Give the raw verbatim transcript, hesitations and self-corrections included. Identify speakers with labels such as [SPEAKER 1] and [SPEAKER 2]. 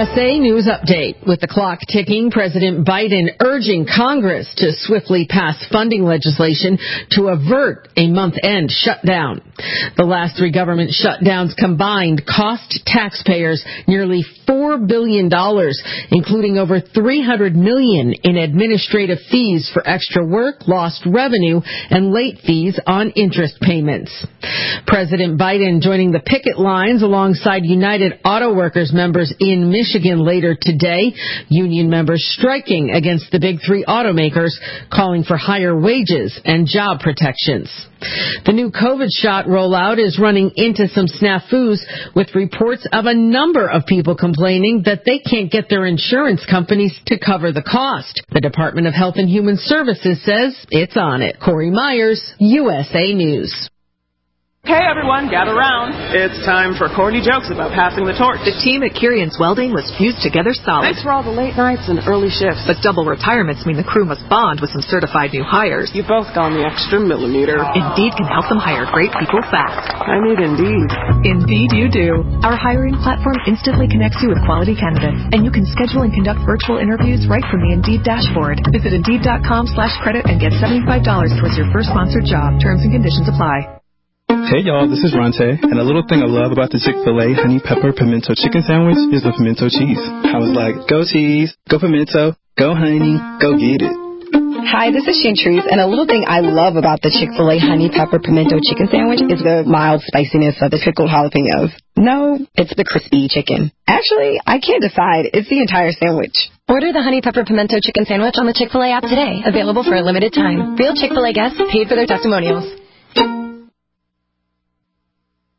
[SPEAKER 1] S A News Update. With the clock ticking, President Biden urging Congress to swiftly pass funding legislation to avert a month-end shutdown. The last three government shutdowns combined cost taxpayers nearly four billion dollars, including over three hundred million dollars in administrative fees for extra work, lost revenue, and late fees on interest payments. President Biden joining the picket lines alongside United Auto Workers members in Michigan later today. Union members striking against the big three automakers, calling for higher wages and job protections. The new COVID shot rollout is running into some snafus, with reports of a number of people complaining that they can't get their insurance companies to cover the cost. The Department of Health and Human Services says it's on it. Corey Myers, U S A News.
[SPEAKER 2] Hey everyone, gather round. It's time for corny jokes about passing the torch.
[SPEAKER 3] The team at Kirian's Welding was fused together solid.
[SPEAKER 2] Thanks for all the late nights and early shifts.
[SPEAKER 3] But double retirements mean the crew must bond with some certified new hires.
[SPEAKER 2] You've both gone the extra millimeter.
[SPEAKER 3] Indeed can help them hire great people fast.
[SPEAKER 2] I need Indeed.
[SPEAKER 3] Indeed you do. Our hiring platform instantly connects you with quality candidates, and you can schedule and conduct virtual interviews right from the Indeed dashboard. Visit Indeed.com slash credit and get seventy-five dollars towards your first sponsored job. Terms and conditions apply.
[SPEAKER 4] Hey y'all, this is Ronte, and a little thing I love about the Chick-fil-A Honey Pepper Pimento Chicken Sandwich is the pimento cheese. I was like, go cheese, go pimento, go honey, go get it.
[SPEAKER 5] Hi, this is Chantrice, and a little thing I love about the Chick-fil-A Honey Pepper Pimento Chicken Sandwich is the mild spiciness of the pickled jalapenos. No, it's the crispy chicken. Actually, I can't decide. It's the entire sandwich.
[SPEAKER 6] Order the Honey Pepper Pimento Chicken Sandwich on the Chick-fil-A app today. Available for a limited time. Real Chick-fil-A guests paid for their testimonials.